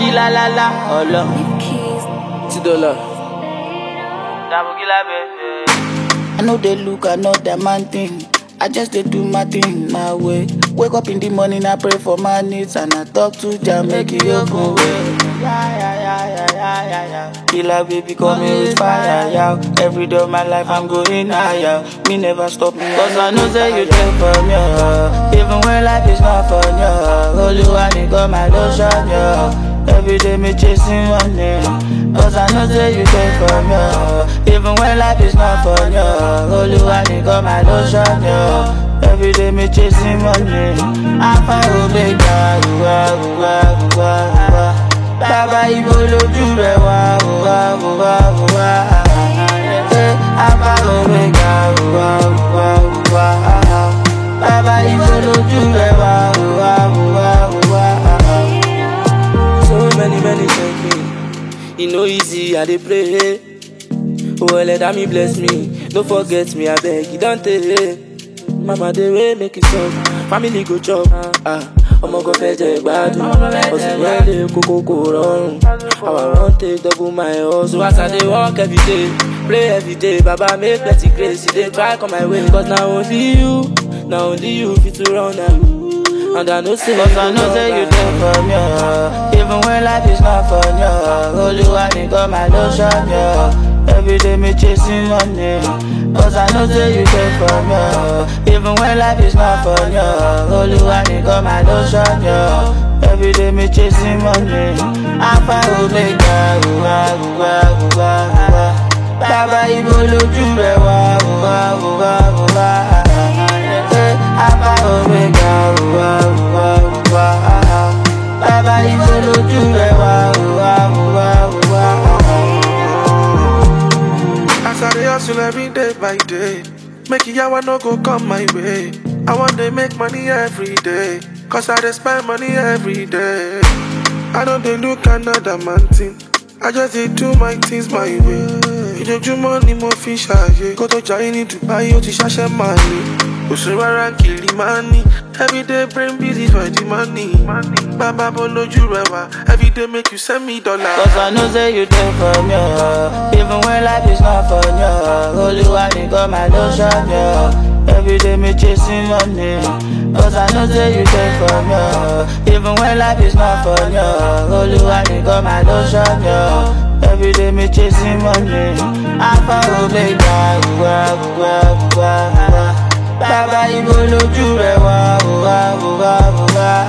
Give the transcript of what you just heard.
la la la, ọlọ. $2. I know they look, I know that man thing. I just dey do my thing my way. Wake up in the morning, I pray for my needs and I talk to Jah make it open way. Killer baby coming with fire, yeah. Every day of my life I'm going higher. Me never stop me, cause I know say you take for me, even when life is not fun, yeah. Holy one, got my lotion, yeah. Every day me chasing money, cause I know say you take for me, even when life is not fun, yeah. Holy one, got my lotion, yeah. Every day me chasing money. I find Omega, Baba ibo lójú rẹ wá, I find Omega, Baba ibo lójú rẹ wá. So many thank me. It no easy, I dey pray. Oh, let me bless me. Don't forget me, I beg you, don't take. Mama, they way make it stop. Family go chop. I'ma go fetch a gbadun. Osin wele koko rọrùn. Our run take double my hustle. As I dey walk every day, pray every day. Baba make plenty grace. They try come my way, cause now only you fit to run now. And I know say, cause I know say you take for me, even when life is not fun, yeah. Holy one, got my lotion, yeah. Every day me chasing money, cause I know say you take for me, even when life is not fun, yeah. Holy one, got my lotion, yeah. Every day me chasing money. I find Omega, Baba ibo lójú rẹ wá, I find Omega, Baba ibo lójú rẹ wá. As I dey hustle every day by day, make yawa no go come my way. I want to make money every day, cause I dey spend money every day. I don't dey look another man thing, I just dey do my things my way. Ìjọjúmọ́ ni mo fi ṣàyè, kó tó jayé ní Dubai ó ti ṣàṣẹ máa lè. Òṣùwàrà kìlì máa ní, everyday brain busy for the money. Baba bó lójú rẹ wá, everyday make you send me $. Cause I know say you take for me, even when life is not fun, yeah. Holy one, got my lotion, yeah. Every day me chasing money, cause I know say you take for me, even when life is not fun, yeah. Holy one, got my lotion, yeah. Every day me chasing money. I find Omega, Baba ibo lójú rẹ wá,